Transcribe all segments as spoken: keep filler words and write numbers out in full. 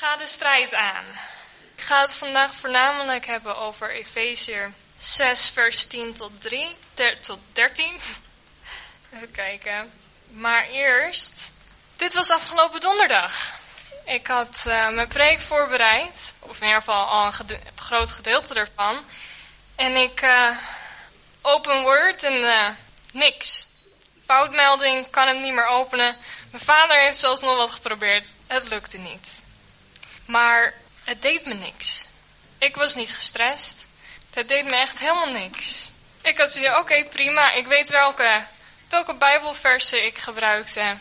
Ga de strijd aan. Ik ga het vandaag voornamelijk hebben over Efeziër zes vers tien tot, drie, ter, tot dertien. Even kijken. Maar eerst, dit was afgelopen donderdag. Ik had uh, mijn preek voorbereid, of in ieder geval al een gede- groot gedeelte ervan. En ik uh, open Word en uh, niks. Foutmelding, kan hem niet meer openen. Mijn vader heeft zelfs nog wat geprobeerd. Het lukte niet. Maar het deed me niks. Ik was niet gestrest. Het deed me echt helemaal niks. Ik had zoiets, oké, okay, prima. Ik weet welke, welke bijbelversen ik gebruikte.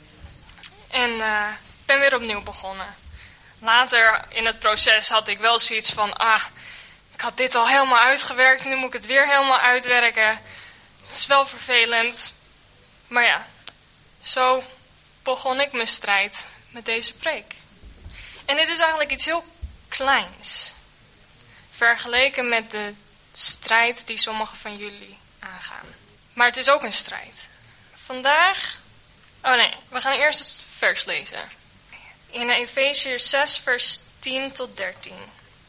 En uh, ben weer opnieuw begonnen. Later in het proces had ik wel zoiets van, ah, ik had dit al helemaal uitgewerkt. Nu moet ik het weer helemaal uitwerken. Het is wel vervelend. Maar ja, zo begon ik mijn strijd met deze preek. En dit is eigenlijk iets heel kleins. Vergeleken met de strijd die sommigen van jullie aangaan. Maar het is ook een strijd. Vandaag, oh nee, we gaan eerst het vers lezen. In Efeziër zes vers tien tot dertien.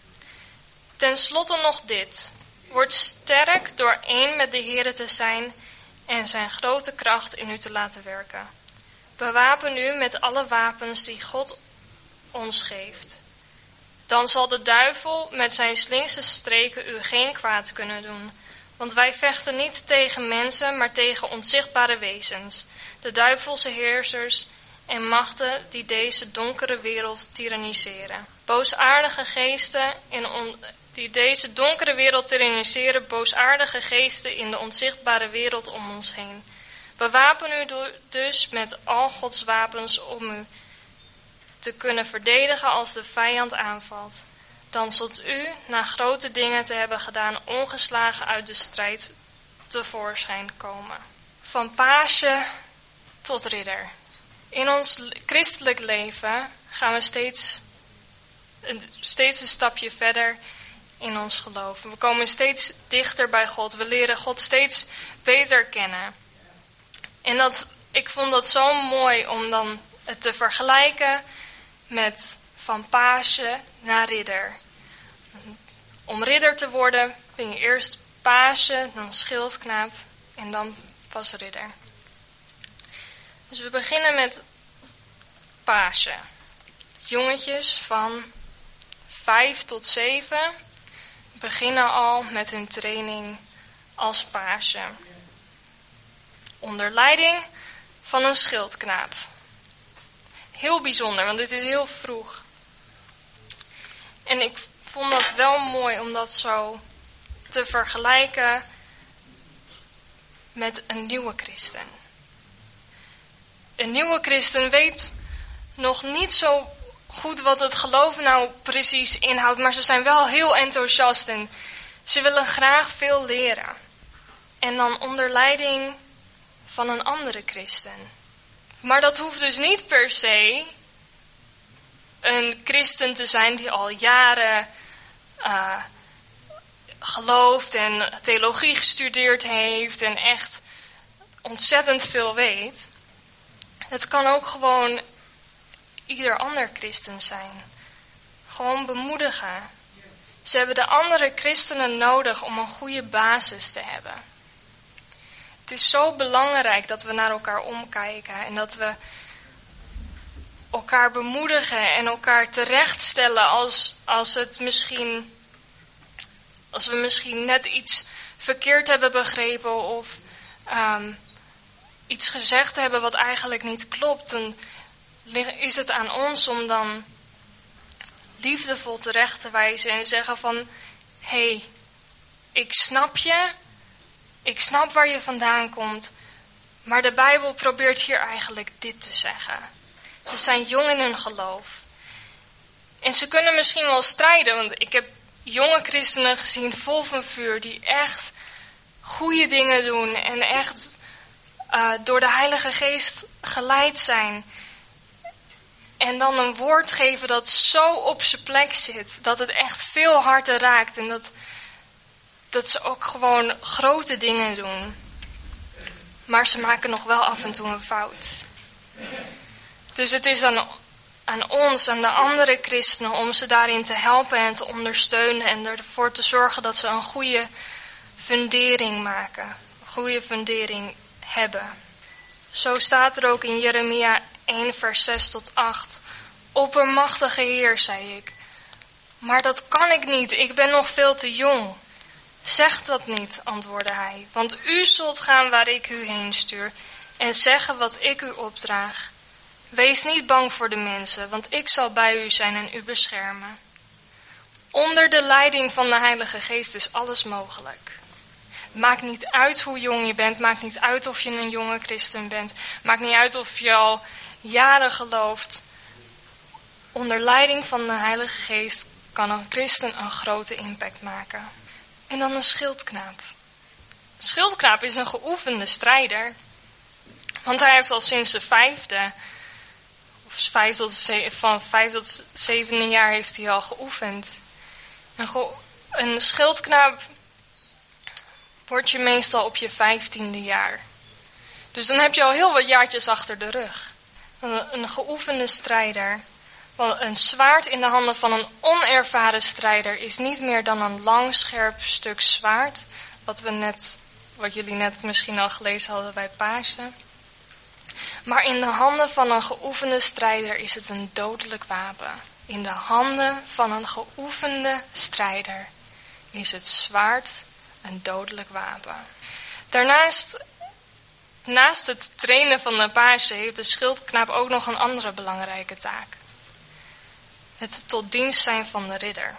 Ten slotte nog dit. Word sterk door één met de Here te zijn en zijn grote kracht in u te laten werken. Bewapen u met alle wapens die God ons geeft. Dan zal de duivel met zijn slinkse streken u geen kwaad kunnen doen. Want wij vechten niet tegen mensen, maar tegen onzichtbare wezens. De duivelse heersers en machten die deze donkere wereld tiranniseren. Boosaardige geesten in on, die deze donkere wereld tiranniseren. Boosaardige geesten in de onzichtbare wereld om ons heen. Bewapen u dus met al Gods wapens om u te kunnen verdedigen als de vijand aanvalt. Dan zult u, na grote dingen te hebben gedaan, ongeslagen uit de strijd tevoorschijn komen. Van page tot ridder. In ons christelijk leven gaan we steeds, steeds een stapje verder in ons geloof. We komen steeds dichter bij God. We leren God steeds beter kennen. En dat, ik vond dat zo mooi om dan het te vergelijken met van page naar ridder. Om ridder te worden ben je eerst page, dan schildknaap en dan pas ridder. Dus we beginnen met page. Jongetjes van vijf tot zeven beginnen al met hun training als page. Onder leiding van een schildknaap. Heel bijzonder, want dit is heel vroeg. En ik vond dat wel mooi om dat zo te vergelijken met een nieuwe christen. Een nieuwe christen weet nog niet zo goed wat het geloven nou precies inhoudt, maar ze zijn wel heel enthousiast en ze willen graag veel leren. En dan onder leiding van een andere christen. Maar dat hoeft dus niet per se een christen te zijn die al jaren uh, gelooft en theologie gestudeerd heeft en echt ontzettend veel weet. Het kan ook gewoon ieder ander christen zijn. Gewoon bemoedigen. Ze hebben de andere christenen nodig om een goede basis te hebben. Het is zo belangrijk dat we naar elkaar omkijken en dat we elkaar bemoedigen en elkaar terechtstellen als, als, het misschien, als we misschien net iets verkeerd hebben begrepen of um, iets gezegd hebben wat eigenlijk niet klopt. Dan is het aan ons om dan liefdevol terecht te wijzen en zeggen van, hé, hey, ik snap je. Ik snap waar je vandaan komt, maar de Bijbel probeert hier eigenlijk dit te zeggen. Ze zijn jong in hun geloof. En ze kunnen misschien wel strijden, want ik heb jonge christenen gezien vol van vuur die echt goede dingen doen en echt uh, door de Heilige Geest geleid zijn. En dan een woord geven dat zo op zijn plek zit, dat het echt veel harten raakt en dat... dat ze ook gewoon grote dingen doen. Maar ze maken nog wel af en toe een fout. Dus het is aan aan ons, aan de andere christenen, om ze daarin te helpen en te ondersteunen en ervoor te zorgen dat ze een goede fundering maken, een goede fundering hebben. Zo staat er ook in Jeremia één vers zes tot acht. Oppermachtige Heer, zei ik, maar dat kan ik niet, ik ben nog veel te jong. Zeg dat niet, antwoordde hij, want u zult gaan waar ik u heen stuur en zeggen wat ik u opdraag. Wees niet bang voor de mensen, want ik zal bij u zijn en u beschermen. Onder de leiding van de Heilige Geest is alles mogelijk. Maakt niet uit hoe jong je bent, maakt niet uit of je een jonge christen bent, maakt niet uit of je al jaren gelooft. Onder leiding van de Heilige Geest kan een christen een grote impact maken. En dan een schildknaap. Een schildknaap is een geoefende strijder. Want hij heeft al sinds de vijfde, of vijf tot ze, van vijf tot zevende jaar heeft hij al geoefend. Een, ge, een schildknaap word je meestal op je vijftiende jaar. Dus dan heb je al heel wat jaartjes achter de rug. Een, een geoefende strijder. Want een zwaard in de handen van een onervaren strijder is niet meer dan een lang scherp stuk zwaard. Wat we net, wat jullie net misschien al gelezen hadden bij Pasen. Maar in de handen van een geoefende strijder is het een dodelijk wapen. In de handen van een geoefende strijder is het zwaard een dodelijk wapen. Daarnaast, naast het trainen van de page heeft de schildknaap ook nog een andere belangrijke taak. Het tot dienst zijn van de ridder.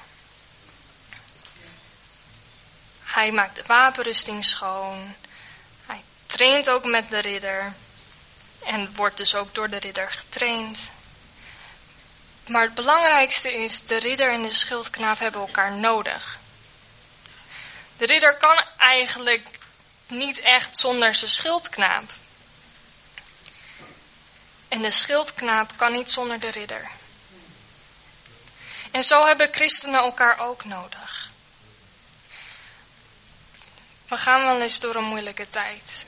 Hij maakt de wapenrusting schoon. Hij traint ook met de ridder. En wordt dus ook door de ridder getraind. Maar het belangrijkste is, de ridder en de schildknaap hebben elkaar nodig. De ridder kan eigenlijk niet echt zonder zijn schildknaap. En de schildknaap kan niet zonder de ridder. En zo hebben christenen elkaar ook nodig. We gaan wel eens door een moeilijke tijd.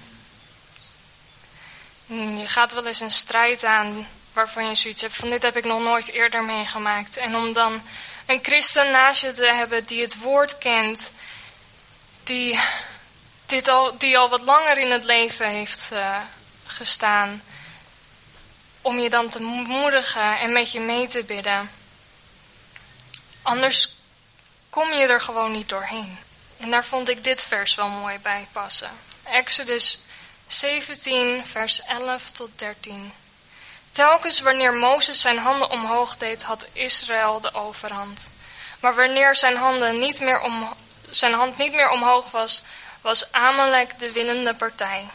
Je gaat wel eens een strijd aan waarvan je zoiets hebt van dit heb ik nog nooit eerder meegemaakt. En om dan een christen naast je te hebben die het woord kent, die, dit al, die al wat langer in het leven heeft uh, gestaan, om je dan te moedigen en met je mee te bidden. Anders kom je er gewoon niet doorheen. En daar vond ik dit vers wel mooi bij passen. Exodus zeventien, vers elf tot dertien. Telkens wanneer Mozes zijn handen omhoog deed, had Israël de overhand. Maar wanneer zijn, handen niet meer om, zijn hand niet meer omhoog was, was Amalek de winnende partij.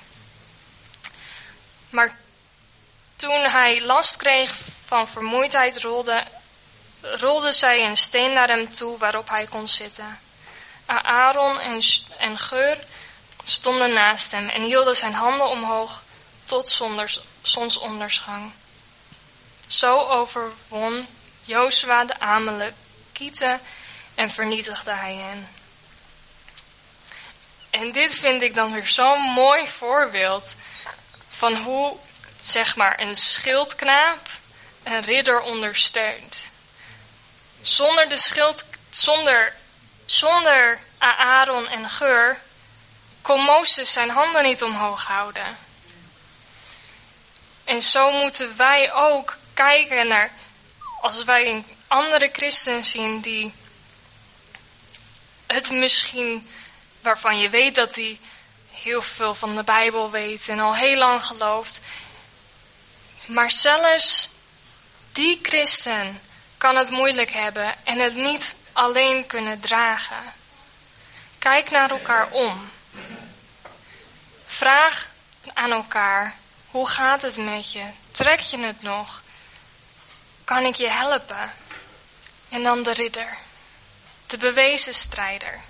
Maar toen hij last kreeg van vermoeidheid, rolde, rolde zij een steen naar hem toe waarop hij kon zitten. Aaron en, en Geur stonden naast hem en hielden zijn handen omhoog tot zonder, zonsondersgang. Zo overwon Jozua de Amalekieten en vernietigde hij hen. En dit vind ik dan weer zo'n mooi voorbeeld van hoe, zeg maar, een schildknaap een ridder ondersteunt. Zonder de schild, zonder, zonder Aaron en Geur kon Mozes zijn handen niet omhoog houden. En zo moeten wij ook kijken naar, als wij een andere christen zien die het misschien, waarvan je weet dat hij heel veel van de Bijbel weet en al heel lang gelooft. Maar zelfs die christen kan het moeilijk hebben en het niet alleen kunnen dragen. Kijk naar elkaar om. Vraag aan elkaar, hoe gaat het met je? Trek je het nog? Kan ik je helpen? En dan de ridder. De bewezen strijder.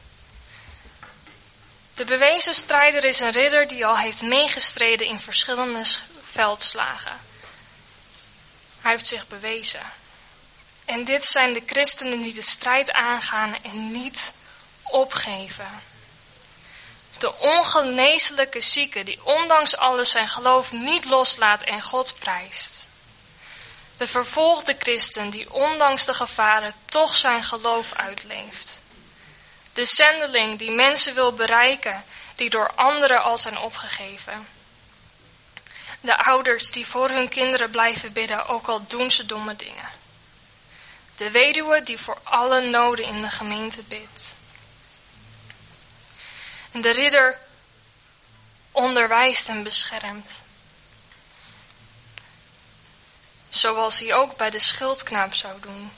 De bewezen strijder is een ridder die al heeft meegestreden in verschillende veldslagen. Hij heeft zich bewezen. En dit zijn de christenen die de strijd aangaan en niet opgeven. De ongeneeslijke zieke die ondanks alles zijn geloof niet loslaat en God prijst. De vervolgde christen die ondanks de gevaren toch zijn geloof uitleeft. De zendeling die mensen wil bereiken die door anderen al zijn opgegeven. De ouders die voor hun kinderen blijven bidden, ook al doen ze domme dingen. De weduwe die voor alle noden in de gemeente bidt. En de ridder onderwijst en beschermt. Zoals hij ook bij de schildknaap zou doen.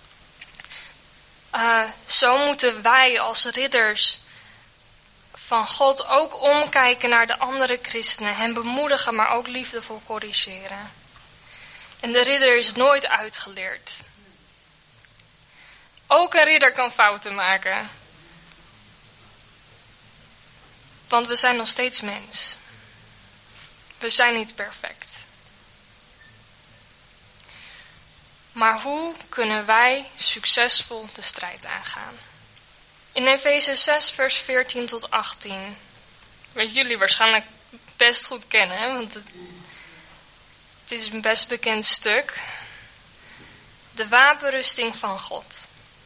Uh, zo moeten wij als ridders van God ook omkijken naar de andere christenen. Hen bemoedigen, maar ook liefdevol corrigeren. En de ridder is nooit uitgeleerd. Ook een ridder kan fouten maken. Want we zijn nog steeds mens. We zijn niet perfect. Maar hoe kunnen wij succesvol de strijd aangaan? In Efeze zes vers veertien tot achttien. Wat jullie waarschijnlijk best goed kennen, hè? Want het, het is een best bekend stuk. De wapenrusting van God.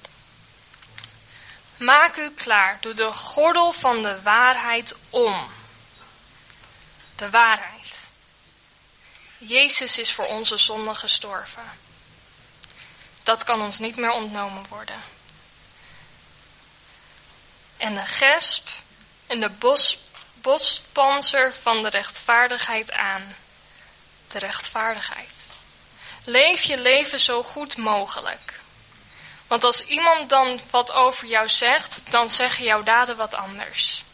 Maak u klaar, doe de gordel van de waarheid om. De waarheid. Jezus is voor onze zonde gestorven. Dat kan ons niet meer ontnomen worden. En de gesp en de bos, bospanzer van de rechtvaardigheid aan. De rechtvaardigheid. Leef je leven zo goed mogelijk. Want als iemand dan wat over jou zegt, dan zeggen jouw daden wat anders.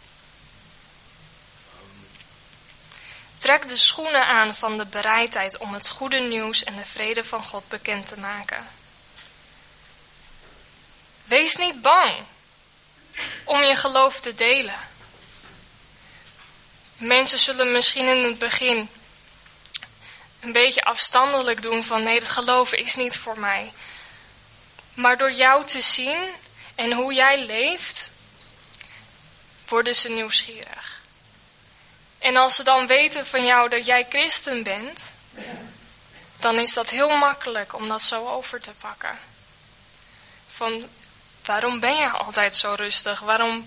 Trek de schoenen aan van de bereidheid om het goede nieuws en de vrede van God bekend te maken. Wees niet bang om je geloof te delen. Mensen zullen misschien in het begin een beetje afstandelijk doen van nee, het geloof is niet voor mij. Maar door jou te zien en hoe jij leeft, worden ze nieuwsgierig. En als ze dan weten van jou dat jij christen bent, dan is dat heel makkelijk om dat zo over te pakken. Van, waarom ben je altijd zo rustig? Waarom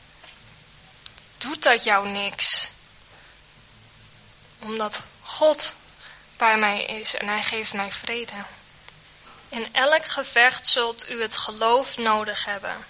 doet dat jou niks? Omdat God bij mij is en hij geeft mij vrede. In elk gevecht zult u het geloof nodig hebben.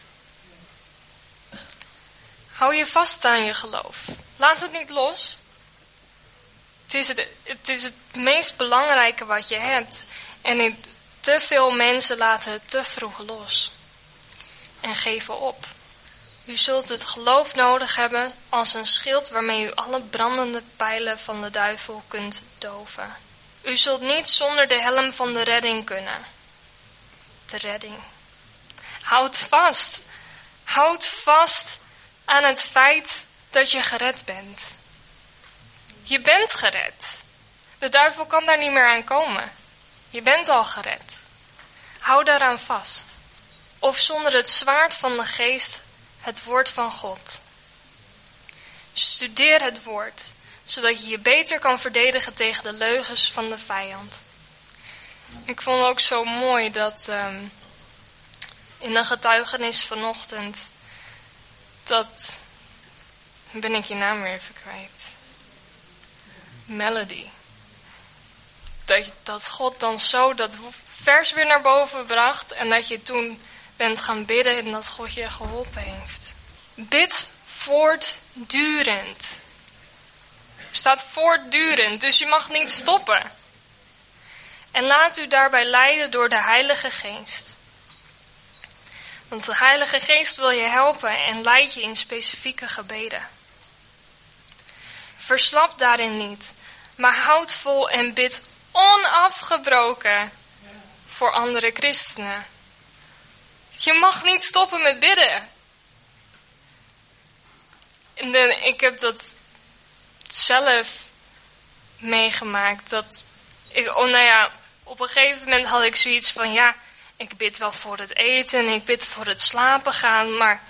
Hou je vast aan je geloof. Laat het niet los. Het is het, het is het meest belangrijke wat je hebt. En te veel mensen laten het te vroeg los. En geven op. U zult het geloof nodig hebben als een schild waarmee u alle brandende pijlen van de duivel kunt doven. U zult niet zonder de helm van de redding kunnen. De redding. Houd vast. Houd vast aan het feit dat je gered bent. Je bent gered. De duivel kan daar niet meer aan komen. Je bent al gered. Hou daaraan vast. Of zonder het zwaard van de geest, het woord van God. Studeer het woord, zodat je je beter kan verdedigen tegen de leugens van de vijand. Ik vond het ook zo mooi dat um, in de getuigenis vanochtend, dat, ben ik je naam weer even kwijt, Melody. Dat, dat God dan zo dat vers weer naar boven bracht en dat je toen bent gaan bidden en dat God je geholpen heeft. Bid voortdurend. Er staat voortdurend, dus je mag niet stoppen. En laat u daarbij leiden door de Heilige Geest. Want de Heilige Geest wil je helpen en leidt je in specifieke gebeden. Verslap daarin niet, maar houd vol en bid onafgebroken voor andere christenen. Je mag niet stoppen met bidden. En de, ik heb dat zelf meegemaakt. Dat ik, oh nou ja, op een gegeven moment had ik zoiets van, ja, ik bid wel voor het eten en ik bid voor het slapen gaan, maar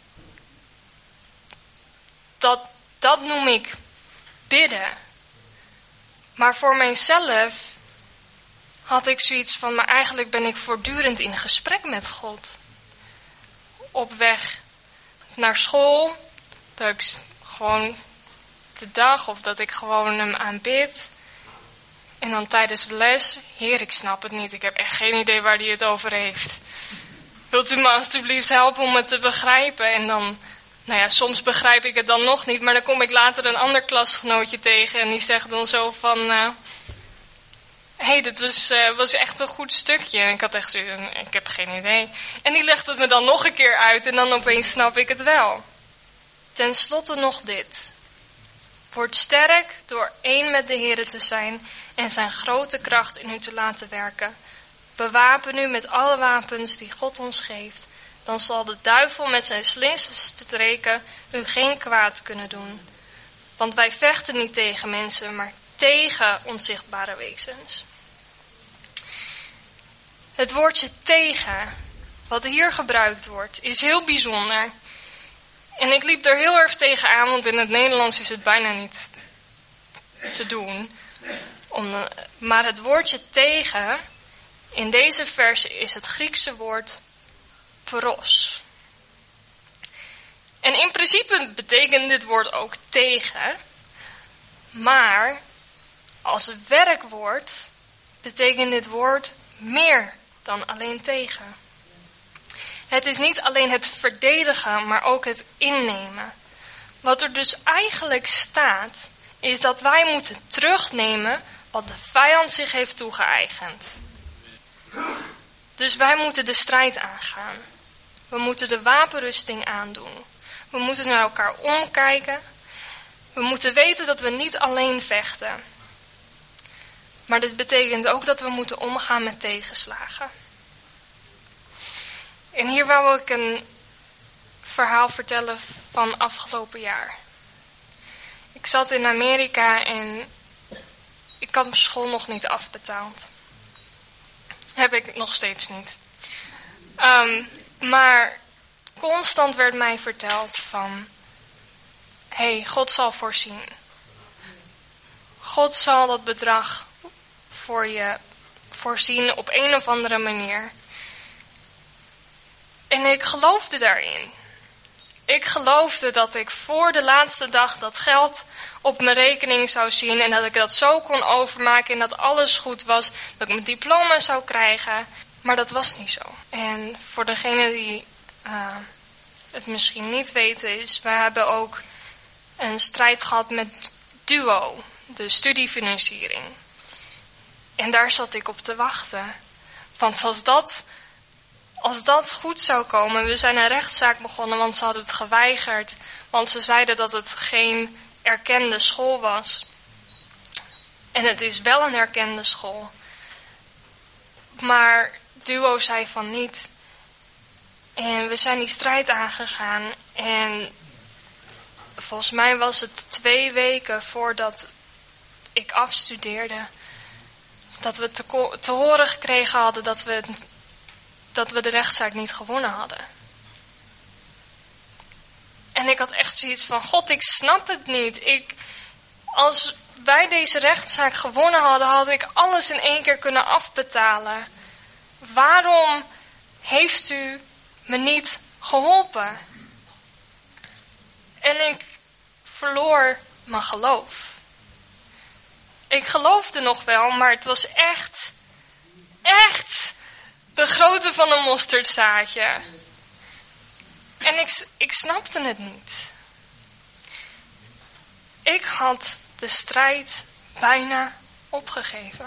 dat, dat noem ik bidden. Maar voor mijzelf had ik zoiets van, maar eigenlijk ben ik voortdurend in gesprek met God. Op weg naar school, dat ik gewoon de dag of dat ik gewoon hem aanbid. En dan tijdens de les, Heer, ik snap het niet, ik heb echt geen idee waar hij het over heeft. Wilt u me alstublieft helpen om het te begrijpen? En dan, nou ja, soms begrijp ik het dan nog niet, maar dan kom ik later een ander klasgenootje tegen en die zegt dan zo van, uh, hé, hey, dit was, uh, was echt een goed stukje. En ik had echt zo, ik heb geen idee. En die legt het me dan nog een keer uit en dan opeens snap ik het wel. Ten slotte nog dit. Word sterk door één met de Heere te zijn en zijn grote kracht in u te laten werken. Bewapen u met alle wapens die God ons geeft. Dan zal de duivel met zijn slimste streken u geen kwaad kunnen doen. Want wij vechten niet tegen mensen, maar tegen onzichtbare wezens. Het woordje tegen, wat hier gebruikt wordt, is heel bijzonder. En ik liep er heel erg tegen aan, want in het Nederlands is het bijna niet te doen. Om, maar het woordje tegen, in deze verse is het Griekse woord pros. En in principe betekent dit woord ook tegen, maar als werkwoord betekent dit woord meer dan alleen tegen. Het is niet alleen het verdedigen, maar ook het innemen. Wat er dus eigenlijk staat, is dat wij moeten terugnemen wat de vijand zich heeft toegeëigend. Dus wij moeten de strijd aangaan. We moeten de wapenrusting aandoen. We moeten naar elkaar omkijken. We moeten weten dat we niet alleen vechten. Maar dit betekent ook dat we moeten omgaan met tegenslagen. En hier wou ik een verhaal vertellen van afgelopen jaar. Ik zat in Amerika en ik had mijn school nog niet afbetaald. Heb ik nog steeds niet. Um, maar constant werd mij verteld van, hé, hey, God zal voorzien. God zal dat bedrag voor je voorzien op een of andere manier. En ik geloofde daarin. Ik geloofde dat ik voor de laatste dag dat geld op mijn rekening zou zien en dat ik dat zo kon overmaken en dat alles goed was, dat ik mijn diploma zou krijgen. Maar dat was niet zo. En voor degenen die uh, het misschien niet weten is, we hebben ook een strijd gehad met Duo, de studiefinanciering. En daar zat ik op te wachten. Want als dat, als dat goed zou komen, we zijn een rechtszaak begonnen, want ze hadden het geweigerd. Want ze zeiden dat het geen erkende school was. En het is wel een erkende school. Maar Duo zei van niet. En we zijn die strijd aangegaan. En volgens mij was het twee weken voordat ik afstudeerde, dat we te, ko- te horen gekregen hadden dat we, het, dat we de rechtszaak niet gewonnen hadden. En ik had echt zoiets van, God, ik snap het niet. Ik, als wij deze rechtszaak gewonnen hadden, had ik alles in één keer kunnen afbetalen. Waarom heeft u me niet geholpen? En ik verloor mijn geloof. Ik geloofde nog wel, maar het was echt, echt de grootte van een mosterdzaadje. En ik, ik snapte het niet. Ik had de strijd bijna opgegeven.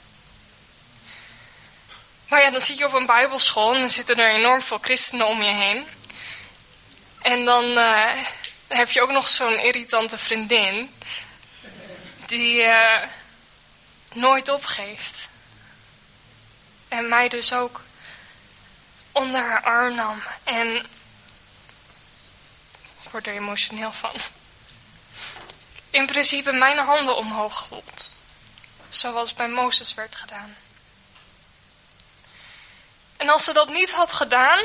Maar ja, dan zit je op een bijbelschool en dan zitten er enorm veel christenen om je heen. En dan uh, heb je ook nog zo'n irritante vriendin die uh, nooit opgeeft. En mij dus ook onder haar arm nam. En ik word er emotioneel van. In principe mijn handen omhoog hield. Zoals bij Mozes werd gedaan. En als ze dat niet had gedaan,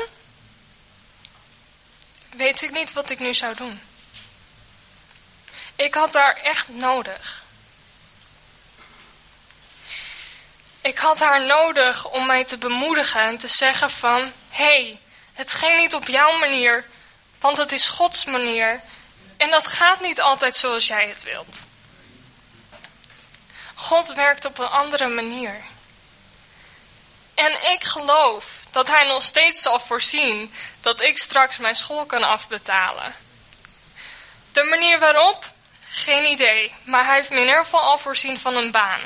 weet ik niet wat ik nu zou doen. Ik had haar echt nodig. Ik had haar nodig om mij te bemoedigen en te zeggen van, hé, hey, het ging niet op jouw manier, want het is Gods manier. En dat gaat niet altijd zoals jij het wilt. God werkt op een andere manier. En ik geloof dat hij nog steeds zal voorzien dat ik straks mijn school kan afbetalen. De manier waarop? Geen idee, maar hij heeft me in ieder geval al voorzien van een baan.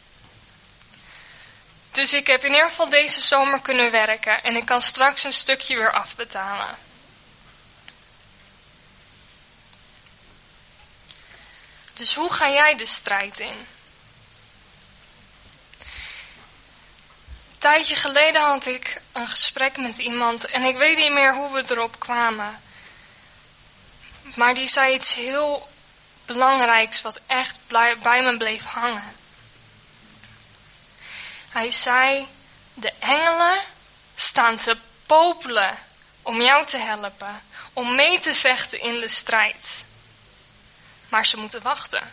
Dus ik heb in ieder geval deze zomer kunnen werken en ik kan straks een stukje weer afbetalen. Dus hoe ga jij de strijd in? Een tijdje geleden had ik een gesprek met iemand en ik weet niet meer hoe we erop kwamen. Maar die zei iets heel belangrijks wat echt bij me bleef hangen. Hij zei, de engelen staan te popelen om jou te helpen, om mee te vechten in de strijd. Maar ze moeten wachten.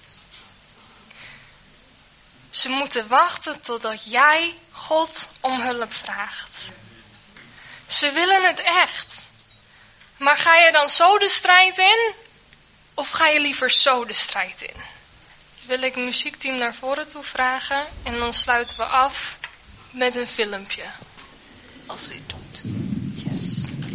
Ze moeten wachten totdat jij God om hulp vraagt. Ze willen het echt. Maar ga je dan zo de strijd in? Of ga je liever zo de strijd in? Wil ik het muziekteam naar voren toe vragen. En dan sluiten we af met een filmpje. Als u het doet. Yes.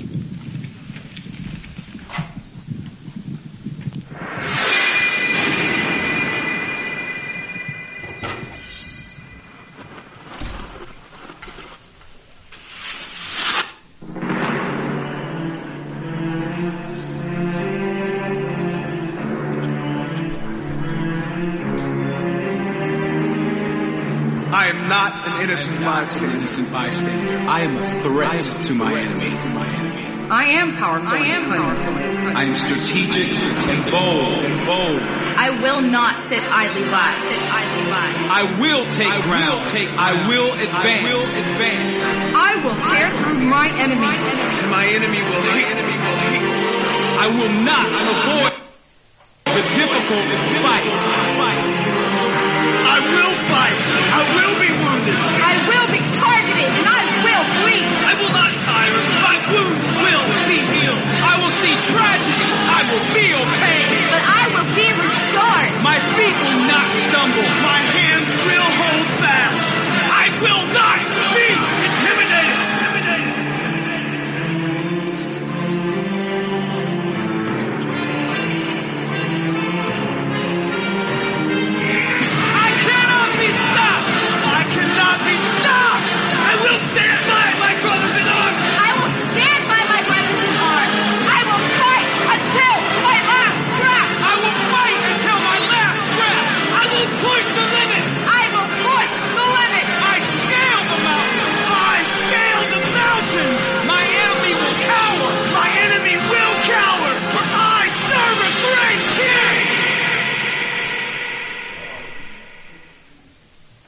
I am not an innocent bystander. innocent bystander. I am a threat to my enemy. I am powerful. I am powerful. I am strategic and bold and bold. I will not sit idly by. Sit idly by. I will take I ground. Will take I will advance. I will advance. I will tear through my enemy. And my enemy will hate. enemy will hate. I will not avoid the difficult fight. Fight. I will fight. I will be wounded. I will